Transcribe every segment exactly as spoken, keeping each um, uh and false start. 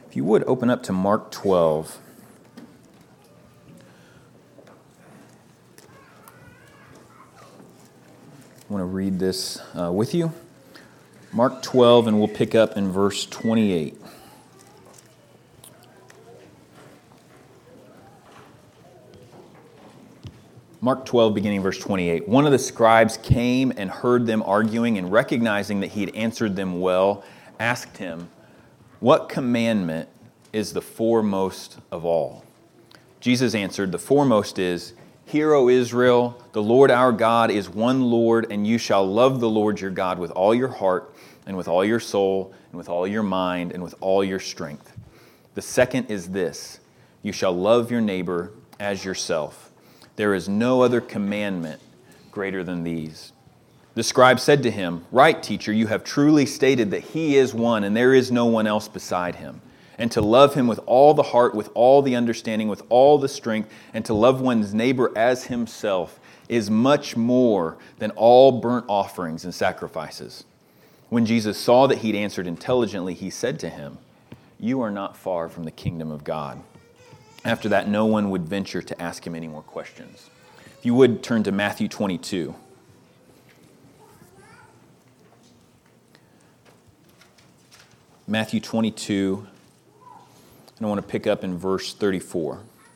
If you would, open up to Mark twelve. I want to read this uh, with you. Mark twelve, and we'll pick up in verse twenty-eight. Mark twelve, beginning verse twenty-eight. One of the scribes came and heard them arguing, and recognizing that he had answered them well, asked him, "What commandment is the foremost of all?" Jesus answered, "The foremost is, 'Hear, O Israel, the Lord our God is one Lord, and you shall love the Lord your God with all your heart, and with all your soul, and with all your mind, and with all your strength. The second is this, you shall love your neighbor as yourself. There is no other commandment greater than these.' The scribe said to him, 'Right, teacher, you have truly stated that he is one, and there is no one else beside him. And to love him with all the heart, with all the understanding, with all the strength, and to love one's neighbor as himself is much more than all burnt offerings and sacrifices.' When Jesus saw that he'd answered intelligently, he said to him, 'You are not far from the kingdom of God.' After that, no one would venture to ask him any more questions." If you would, turn to Matthew twenty-two. Matthew twenty-two, and I want to pick up in verse thirty-four.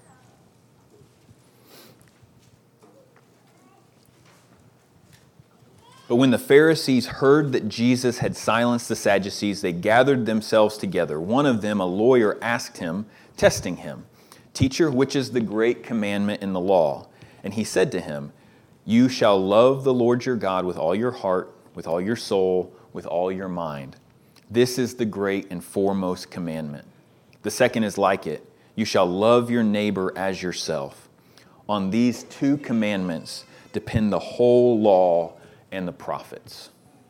But when the Pharisees heard that Jesus had silenced the Sadducees, they gathered themselves together. One of them, a lawyer, asked him, testing him, "Teacher, which is the great commandment in the law?" And he said to him, "You shall love the Lord your God with all your heart, with all your soul, with all your mind. This is the great and foremost commandment. The second is like it. You shall love your neighbor as yourself. On these two commandments depend the whole law and the prophets."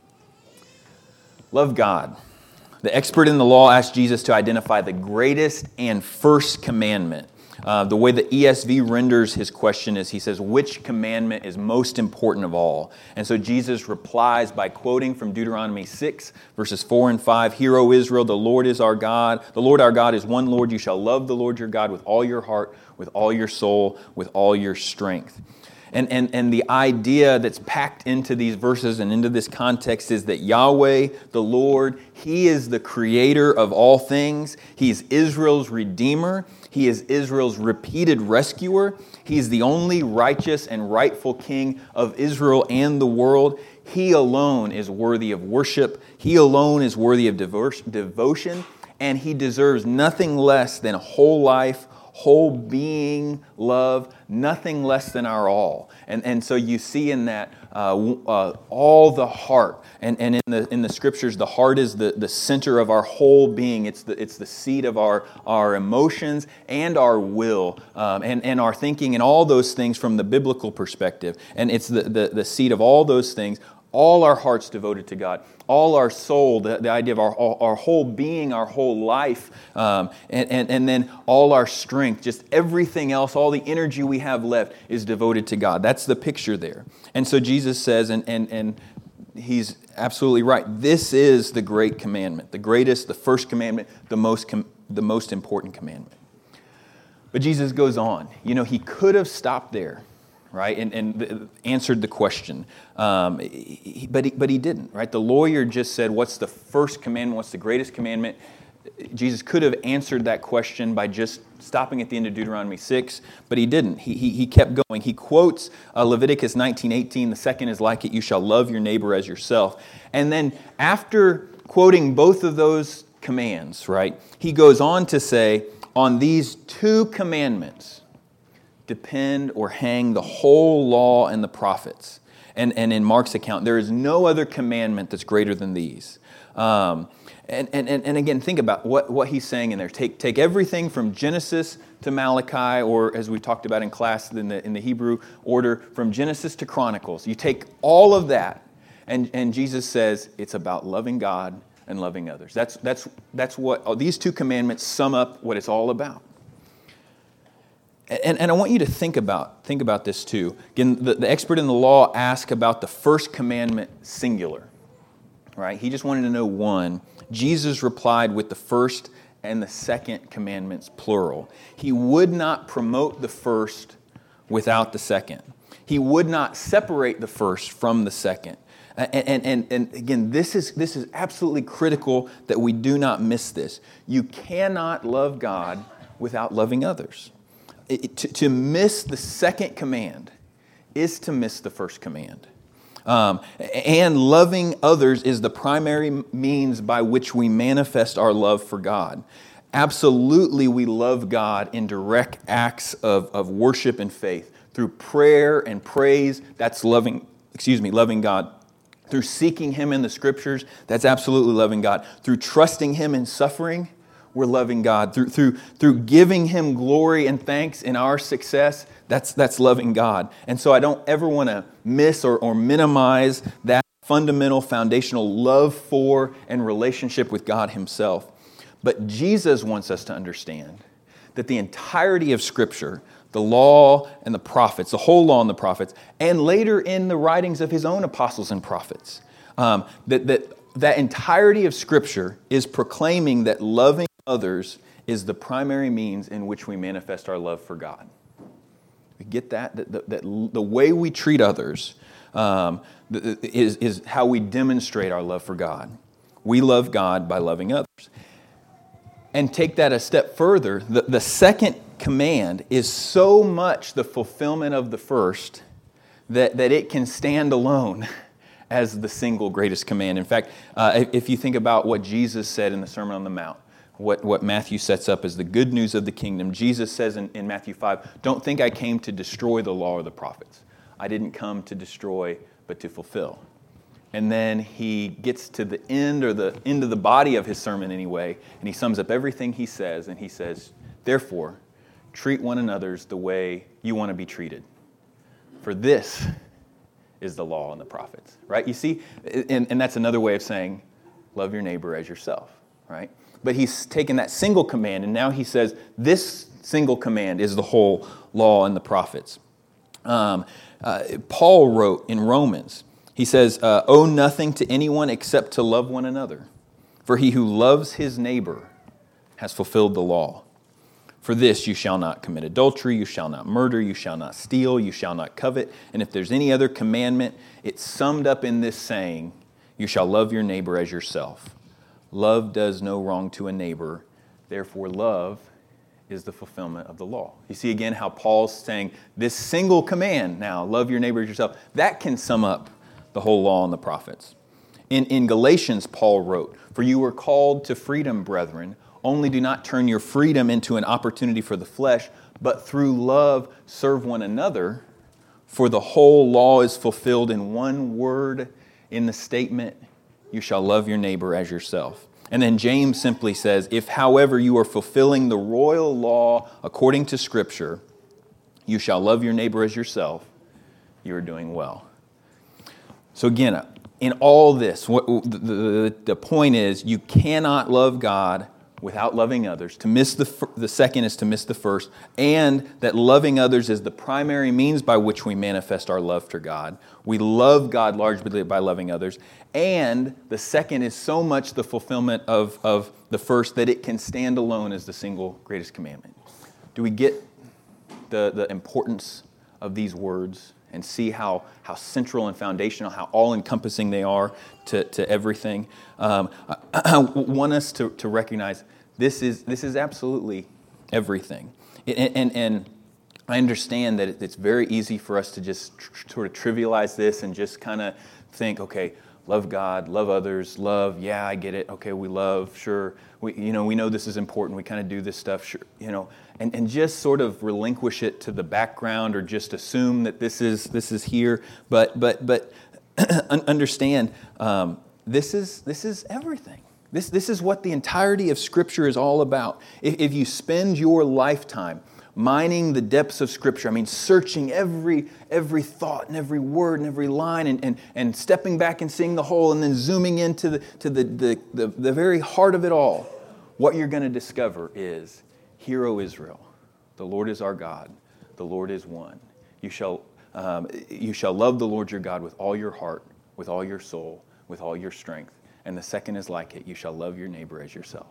Love God. The expert in the law asked Jesus to identify the greatest and first commandment. Uh, the way the E S V renders his question is, he says, which commandment is most important of all? And so Jesus replies by quoting from Deuteronomy six, verses four and five, "Hear, O Israel, the Lord is our God. The Lord our God is one Lord. You shall love the Lord your God with all your heart, with all your soul, with all your strength." And, and, and the idea that's packed into these verses and into this context is that Yahweh, the Lord, He is the creator of all things. He is Israel's redeemer. He is Israel's repeated rescuer. He is the only righteous and rightful king of Israel and the world. He alone is worthy of worship. He alone is worthy of devotion. And He deserves nothing less than a whole life, whole being, love, nothing less than our all. And and so you see in that uh, uh, all the heart. And, and in the in the scriptures, the heart is the, the center of our whole being. It's the it's the seat of our, our emotions and our will um, and, and our thinking and all those things from the biblical perspective. And it's the, the, the seat of all those things. All our hearts devoted to God, all our soul, the, the idea of our, our whole being, our whole life, um, and, and, and then all our strength, just everything else, all the energy we have left is devoted to God. That's the picture there. And so Jesus says, and, and, and He's absolutely right, this is the great commandment, the greatest, the first commandment, the most, com- the most important commandment. But Jesus goes on. You know, He could have stopped there. Right, and, and answered the question, um, he, but he, but he didn't. Right, the lawyer just said, "What's the first commandment? What's the greatest commandment?" Jesus could have answered that question by just stopping at the end of Deuteronomy six, but he didn't. He he, he kept going. He quotes uh, Leviticus nineteen eighteen. "The second is like it: you shall love your neighbor as yourself." And then after quoting both of those commands, right, he goes on to say, "On these two commandments depend or hang the whole law and the prophets." And, and in Mark's account, there is no other commandment that's greater than these. Um, and, and, and again, think about what, what he's saying in there. Take, take everything from Genesis to Malachi, or as we talked about in class in the, in the Hebrew order, from Genesis to Chronicles. You take all of that, and, and Jesus says it's about loving God and loving others. That's, that's, that's what oh, these two commandments sum up what it's all about. And, and I want you to think about think about this too. Again, the, the expert in the law asked about the first commandment singular. Right? He just wanted to know one. Jesus replied with the first and the second commandments, plural. He would not promote the first without the second. He would not separate the first from the second. And, and, and, and again, this is, this is absolutely critical that we do not miss this. You cannot love God without loving others. It, to, to miss the second command is to miss the first command. Um, and loving others is the primary means by which we manifest our love for God. Absolutely, we love God in direct acts of, of worship and faith. Through prayer and praise, that's loving, excuse me, loving God. Through seeking Him in the Scriptures, that's absolutely loving God. Through trusting Him in suffering, we're loving God. Through, through, through giving Him glory and thanks in our success, that's, that's loving God. And so I don't ever want to miss or, or minimize that fundamental, foundational love for and relationship with God Himself. But Jesus wants us to understand that the entirety of Scripture, the law and the prophets, the whole law and the prophets, and later in the writings of His own apostles and prophets, um, that, that that entirety of Scripture is proclaiming that loving others is the primary means in which we manifest our love for God. We get that? That, that, that the way we treat others um, is, is how we demonstrate our love for God. We love God by loving others. And take that a step further, the, the second command is so much the fulfillment of the first that, that it can stand alone as the single greatest command. In fact, uh, if you think about what Jesus said in the Sermon on the Mount, what, what Matthew sets up as the good news of the kingdom, Jesus says in, in Matthew five, don't think I came to destroy the law or the prophets. I didn't come to destroy, but to fulfill. And then he gets to the end, or the end of the body of his sermon anyway, and he sums up everything he says, and he says, therefore, treat one another the way you want to be treated. For this is the law and the prophets, right? You see, and, and that's another way of saying, love your neighbor as yourself, right? But he's taken that single command, and now he says, this single command is the whole law and the prophets. Um, uh, Paul wrote in Romans, he says, uh, owe nothing to anyone except to love one another. For he who loves his neighbor has fulfilled the law. For this you shall not commit adultery, you shall not murder, you shall not steal, you shall not covet. And if there's any other commandment, it's summed up in this saying, you shall love your neighbor as yourself. Love does no wrong to a neighbor. Therefore, love is the fulfillment of the law. You see again how Paul's saying this single command now, love your neighbor as yourself, that can sum up the whole law and the prophets. In, in Galatians, Paul wrote, for you were called to freedom, brethren. Only do not turn your freedom into an opportunity for the flesh, but through love serve one another. For the whole law is fulfilled in one word in the statement, you shall love your neighbor as yourself. And then James simply says, if however you are fulfilling the royal law according to Scripture, you shall love your neighbor as yourself, you are doing well. So again, in all this, what, the, the, the point is you cannot love God without loving others. To miss the, the second is to miss the first, and that loving others is the primary means by which we manifest our love for God. We love God largely by loving others, and the second is so much the fulfillment of, of the first that it can stand alone as the single greatest commandment. Do we get the, the importance of these words and see how, how central and foundational, how all-encompassing they are to, to everything? Um, I, I want us to, to recognize this is, this is absolutely everything. And, and, and I understand that it's very easy for us to just tr- sort of trivialize this and just kind of think, okay, love God, love others, love, yeah, I get it. Okay, we love, sure. We, you know, we know this is important. We kind of do this stuff, sure. You know, and, and just sort of relinquish it to the background or just assume that this is this is here. But but but understand, um, this is this is everything. This this is what the entirety of Scripture is all about. If, if you spend your lifetime mining the depths of Scripture, I mean, searching every every thought and every word and every line and, and, and stepping back and seeing the whole and then zooming into the to the, the, the, the very heart of it all, what you're going to discover is, hear, O Israel, the Lord is our God, the Lord is one. You shall um, you shall love the Lord your God with all your heart, with all your soul, with all your strength. And the second is like it, you shall love your neighbor as yourself.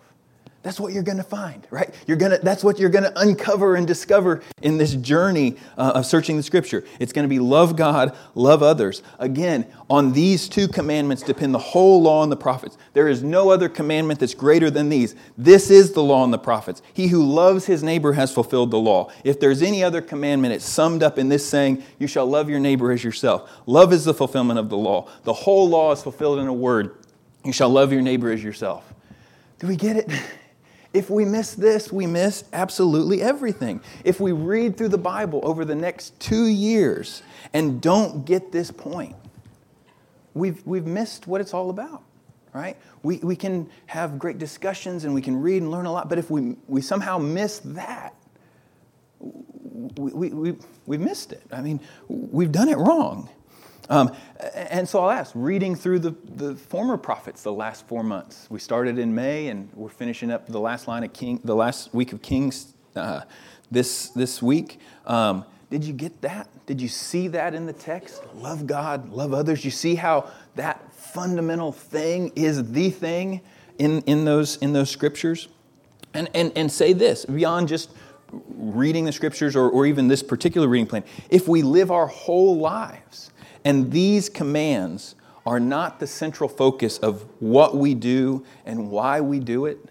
That's what you're going to find, right? You're going to. That's what you're going to uncover and discover in this journey uh, of searching the Scripture. It's going to be love God, love others. Again, on these two commandments depend the whole law and the prophets. There is no other commandment that's greater than these. This is the law and the prophets. He who loves his neighbor has fulfilled the law. If there's any other commandment, it's summed up in this saying, you shall love your neighbor as yourself. Love is the fulfillment of the law. The whole law is fulfilled in a word. You shall love your neighbor as yourself. Do we get it? If we miss this, we miss absolutely everything. If we read through the Bible over the next two years and don't get this point, we've, we've missed what it's all about, right? We, we can have great discussions and we can read and learn a lot, but if we, we somehow miss that, we, we, we, we've missed it. I mean, we've done it wrong. Um, and so I'll ask, reading through the, the former prophets the last four months. We started in May and we're finishing up the last line of King, the last week of Kings uh, this this week. Um, did you get that? Did you see that in the text? Love God, love others. You see how that fundamental thing is the thing in, in those in those scriptures? And and and say this, beyond just reading the scriptures or, or even this particular reading plan, if we live our whole lives and these commands are not the central focus of what we do and why we do it,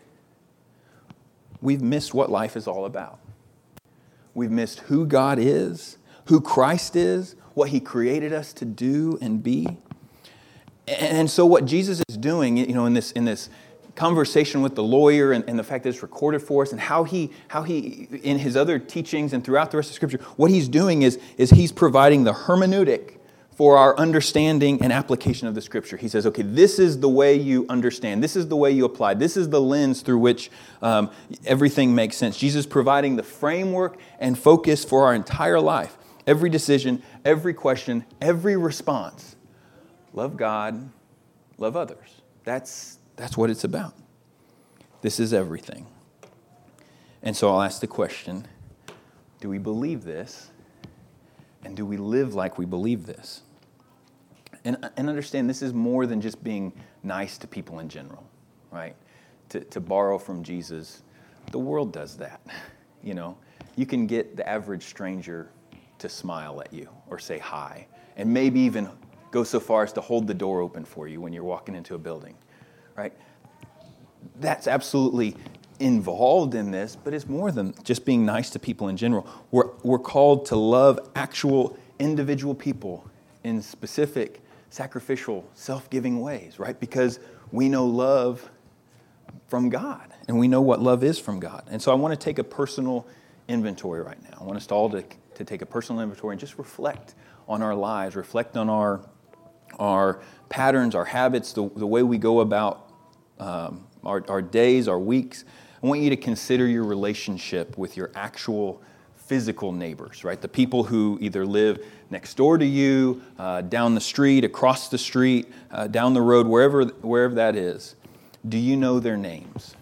we've missed what life is all about. We've missed who God is, who Christ is, what He created us to do and be. And so what Jesus is doing, you know, in this in this conversation with the lawyer and, and the fact that it's recorded for us and how he, how he, in His other teachings and throughout the rest of Scripture, what He's doing is, is He's providing the hermeneutic for our understanding and application of the Scripture. He says, okay, this is the way you understand. This is the way you apply. This is the lens through which um, everything makes sense. Jesus providing the framework and focus for our entire life. Every decision, every question, every response. Love God, love others. That's, that's what it's about. This is everything. And so I'll ask the question, do we believe this? And do we live like we believe this? And, and understand this is more than just being nice to people in general, right? To, to borrow from Jesus, the world does that. You know, you can get the average stranger to smile at you or say hi, and maybe even go so far as to hold the door open for you when you're walking into a building, right? That's absolutely involved in this, but it's more than just being nice to people in general. We're, we're called to love actual individual people in specific, sacrificial, self-giving ways, right? Because we know love from God, and we know what love is from God. And so I want to take a personal inventory right now. I want us all to, to take a personal inventory and just reflect on our lives, reflect on our, our patterns, our habits, the, the way we go about um, our, our days, our weeks. I want you to consider your relationship with your actual physical neighbors, right? The people who either live next door to you, uh, down the street, across the street, uh, down the road, wherever, wherever that is. Do you know their names?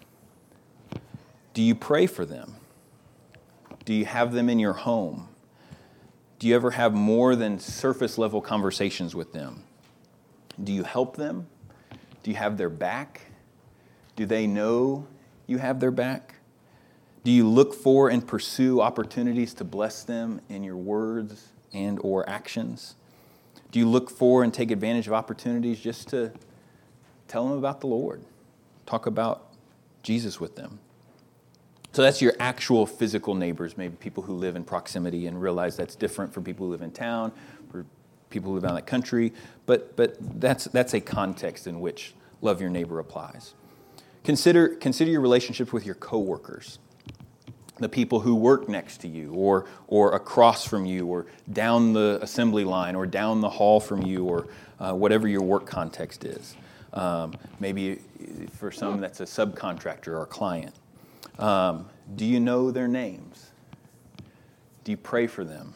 Do you pray for them? Do you have them in your home? Do you ever have more than surface level conversations with them? Do you help them? Do you have their back? Do they know you have their back? Do you look for and pursue opportunities to bless them in your words and or actions? Do you look for and take advantage of opportunities just to tell them about the Lord? Talk about Jesus with them. So that's your actual physical neighbors, maybe people who live in proximity, and realize that's different for people who live in town, for people who live out in the country, but but that's that's a context in which love your neighbor applies. Consider consider your relationships with your coworkers, the people who work next to you, or or across from you, or down the assembly line, or down the hall from you, or uh, whatever your work context is. Um, maybe for some that's a subcontractor or a client. Um, do you know their names? Do you pray for them?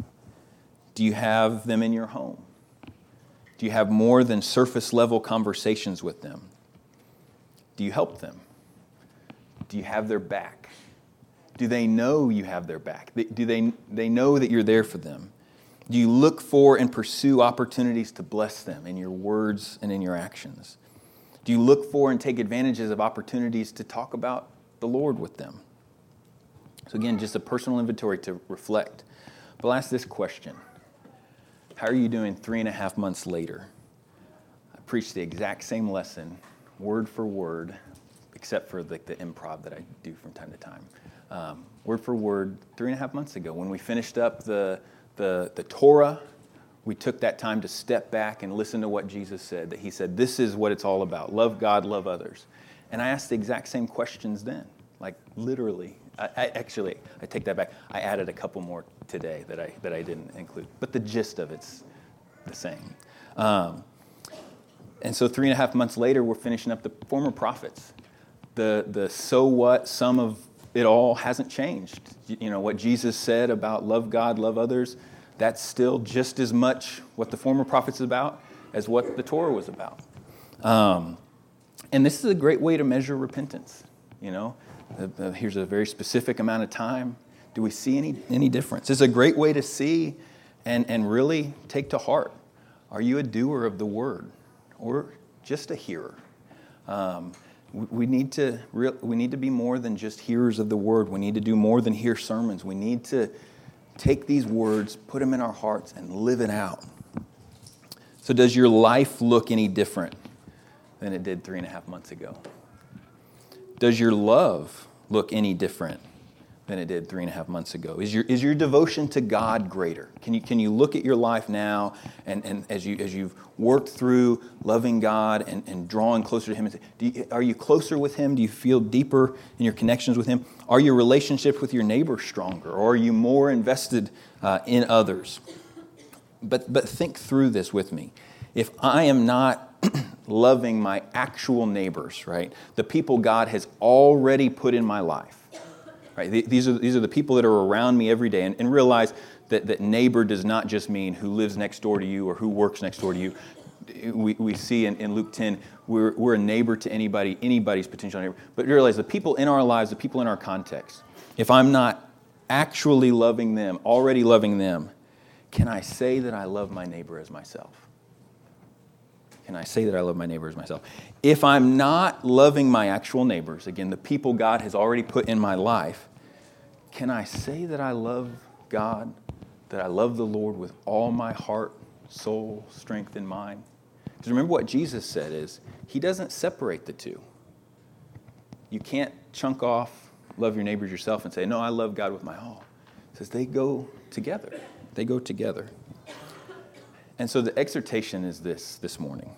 Do you have them in your home? Do you have more than surface level conversations with them? Do you help them? Do you have their back? Do they know you have their back? Do they, they know that you're there for them? Do you look for and pursue opportunities to bless them in your words and in your actions? Do you look for and take advantages of opportunities to talk about the Lord with them? So again, just a personal inventory to reflect. But I'll ask this question. How are you doing three and a half months later? I preached the exact same lesson, word for word, except for the, the improv that I do from time to time. Um, word for word, three and a half months ago. When we finished up the, the, the Torah, we took that time to step back and listen to what Jesus said, that he said, this is what it's all about. Love God, love others. And I asked the exact same questions then, like literally. I, I actually, I take that back. I added a couple more today that I that I didn't include, but the gist of it's the same. Um, and so three and a half months later, we're finishing up the former prophets. The the so what, some of it all hasn't changed. You know, what Jesus said about love God, love others, that's still just as much what the former prophets is about as what the Torah was about. Um, and this is a great way to measure repentance, you know. Uh, uh, here's a very specific amount of time. Do we see any any difference? It's a great way to see and, and really take to heart. Are you a doer of the word or just a hearer? Um, we, we need to re- we need to be more than just hearers of the word. We need to do more than hear sermons. We need to take these words, put them in our hearts, and live it out. So does your life look any different than it did three and a half months ago? Does your love look any different than it did three and a half months ago? Is your is your devotion to God greater? Can you can you look at your life now and, and as you as you've worked through loving God and, and drawing closer to Him? And say, do you, are you closer with Him? Do you feel deeper in your connections with Him? Are your relationships with your neighbor stronger, or are you more invested uh, in others? But but think through this with me. If I am not loving my actual neighbors, right? The people God has already put in my life, right? These are these are the people that are around me every day, and, and realize that, that neighbor does not just mean who lives next door to you or who works next door to you. We we see in, in Luke ten, we're we're a neighbor to anybody, anybody's potential neighbor. But realize the people in our lives, the people in our context, if I'm not actually loving them, already loving them, can I say that I love my neighbor as myself? Can I say that I love my neighbor as myself? If I'm not loving my actual neighbors, again, the people God has already put in my life, can I say that I love God, that I love the Lord with all my heart, soul, strength, and mind? Because remember what Jesus said is, He doesn't separate the two. You can't chunk off, love your neighbors yourself and say, no, I love God with my all. He says they go together. They go together. And so the exhortation is this this morning.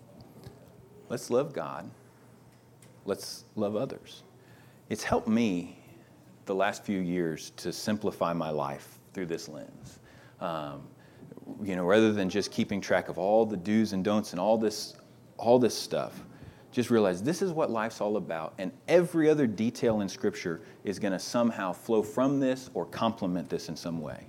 Let's love God. Let's love others. It's helped me the last few years to simplify my life through this lens. Um, you know, rather than just keeping track of all the do's and don'ts and all this, all this stuff, just realize this is what life's all about. And every other detail in Scripture is going to somehow flow from this or complement this in some way.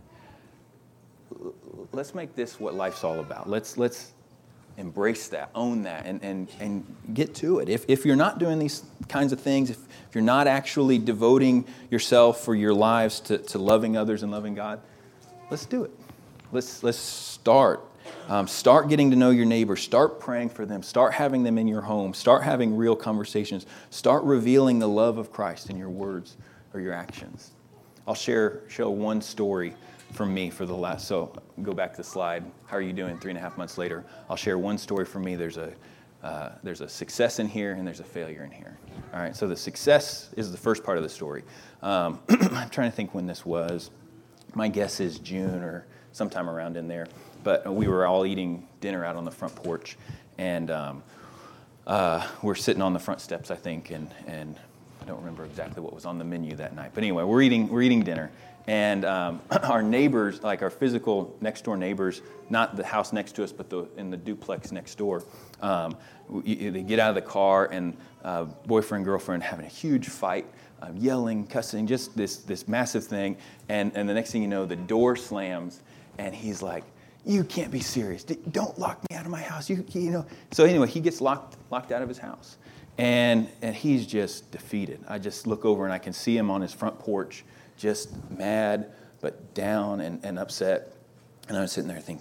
Let's make this what life's all about. Let's let's embrace that, own that, and and, and get to it. If if you're not doing these kinds of things, if, if you're not actually devoting yourself for your lives to, to loving others and loving God, let's do it. Let's let's start. Um, start getting to know your neighbors. Start praying for them. Start having them in your home. Start having real conversations. Start revealing the love of Christ in your words or your actions. I'll share show one story from me for the last, so go back to the slide. How are you doing three and a half months later? I'll share one story from me. There's a uh, there's a success in here and there's a failure in here. All right, so the success is the first part of the story. Um, I'm trying to think when this was. My guess is June or sometime around in there. But we were all eating dinner out on the front porch, and um, uh, we're sitting on the front steps, I think, and and I don't remember exactly what was on the menu that night. But anyway, we're eating we're eating dinner. And um, our neighbors, like our physical next door neighbors, not the house next to us, but the in the duplex next door, um, we, they get out of the car and uh, boyfriend, girlfriend having a huge fight, uh, yelling, cussing, just this this massive thing. And, and the next thing you know, the door slams, and he's like, "You can't be serious. Don't lock me out of my house." You you know. So anyway, he gets locked locked out of his house, and and he's just defeated. I just look over and I can see him on his front porch, just mad, but down and, and upset. And I was sitting there thinking,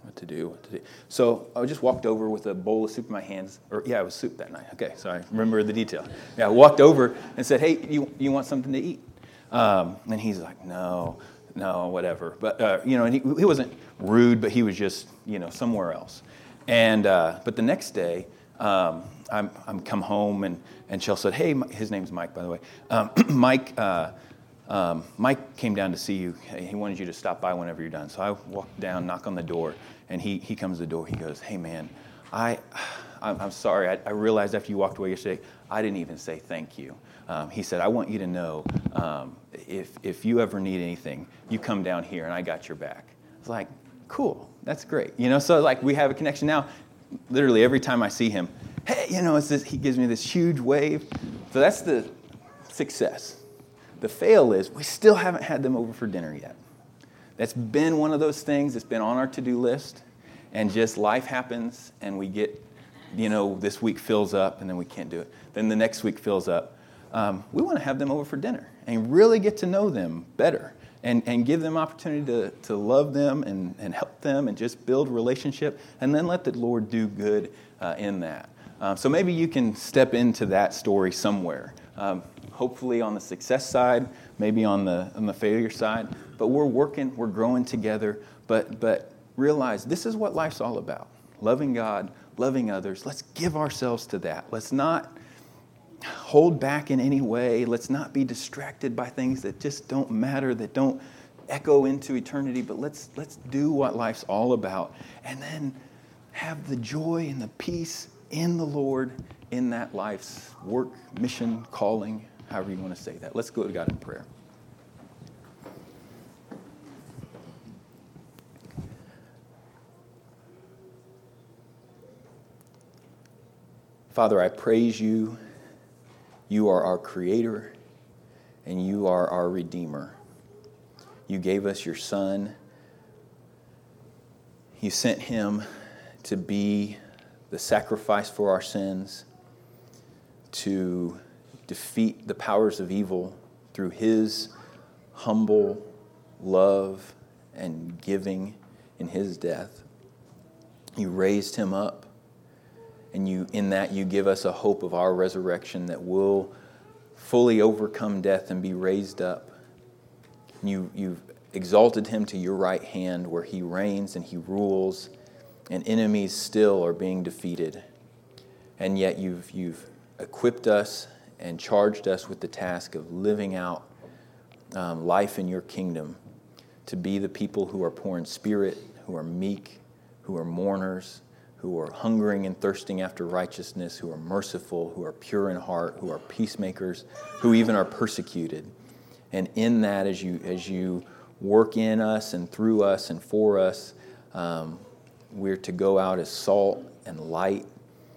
what to do, what to do. So I just walked over with a bowl of soup in my hands. Or yeah, it was soup that night. Okay, so I remember the detail. Yeah, I walked over and said, hey, you you want something to eat? Um, and he's like, no, no, whatever. But, uh, you know, and he, he wasn't rude, but he was just, you know, somewhere else. And uh, but the next day, um, I'm I'm come home and and Chell said, hey, his name's Mike, by the way. Um, Mike, uh, um, Mike came down to see you. He wanted you to stop by whenever you're done. So I walked down, knock on the door, and he he comes to the door. He goes, hey man, I I'm, I'm sorry. I, I realized after you walked away yesterday, I didn't even say thank you. Um, he said, I want you to know um, if if you ever need anything, you come down here and I got your back. It's like, cool, that's great. You know, so like we have a connection now. Literally every time I see him, hey, you know, it's this, he gives me this huge wave. So that's the success. The fail is we still haven't had them over for dinner yet. That's been one of those things that's been on our to-do list, and just life happens, and we get, you know, this week fills up, and then we can't do it. Then the next week fills up. Um, we want to have them over for dinner and really get to know them better. And, and give them opportunity to, to love them and, and help them and just build relationship, and then let the Lord do good uh, in that. Um, so maybe you can step into that story somewhere. Um, hopefully on the success side, maybe on the on the failure side. But we're working, we're growing together. But but realize this is what life's all about: loving God, loving others. Let's give ourselves to that. Let's not hold back in any way. Let's not be distracted by things that just don't matter, that don't echo into eternity, but let's let's do what life's all about, and then have the joy and the peace in the Lord in that life's work, mission, calling, however you want to say that. Let's go to God in prayer. Father, I praise you. You are our Creator, and you are our Redeemer. You gave us your Son. You sent him to be the sacrifice for our sins, to defeat the powers of evil through his humble love and giving in his death. You raised him up. And you, in that, you give us a hope of our resurrection that will fully overcome death and be raised up. You, you've exalted him to your right hand where he reigns and he rules, and enemies still are being defeated. And yet you've, you've equipped us and charged us with the task of living out um, life in your kingdom, to be the people who are poor in spirit, who are meek, who are mourners, who are hungering and thirsting after righteousness, who are merciful, who are pure in heart, who are peacemakers, who even are persecuted. And in that, as you as you work in us and through us and for us, um, we're to go out as salt and light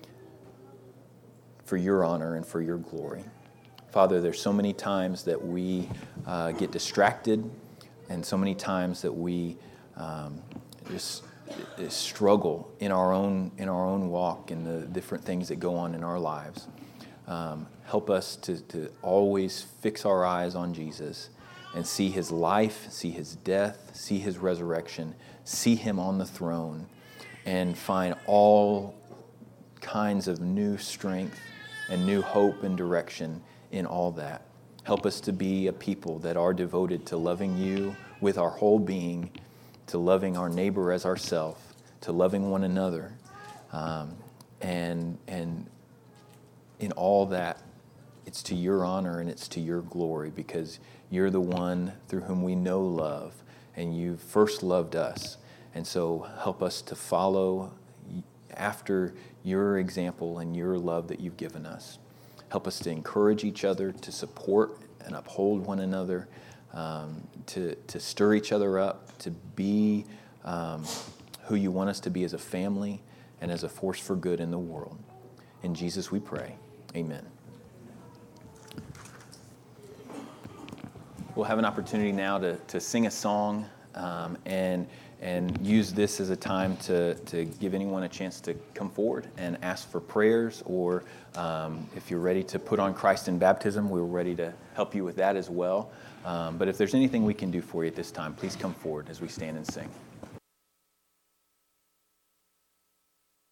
for your honor and for your glory. Father, there's so many times that we uh, get distracted, and so many times that we um, just struggle in our own in our own walk and the different things that go on in our lives. Um, help us to, to always fix our eyes on Jesus and see his life, see his death, see his resurrection, see him on the throne, and find all kinds of new strength and new hope and direction in all that. Help us to be a people that are devoted to loving you with our whole being, to loving our neighbor as ourselves, to loving one another, um, and and in all that, it's to your honor and it's to your glory, because you're the one through whom we know love, and you first loved us. And so help us to follow after your example and your love that you've given us. Help us to encourage each other, to support and uphold one another, Um, to, to stir each other up, to be um, who you want us to be as a family and as a force for good in the world. In Jesus we pray. Amen. We'll have an opportunity now to, to sing a song um, and and use this as a time to, to give anyone a chance to come forward and ask for prayers, or um, if you're ready to put on Christ in baptism, we're ready to help you with that as well. Um, but if there's anything we can do for you at this time, please come forward as we stand and sing.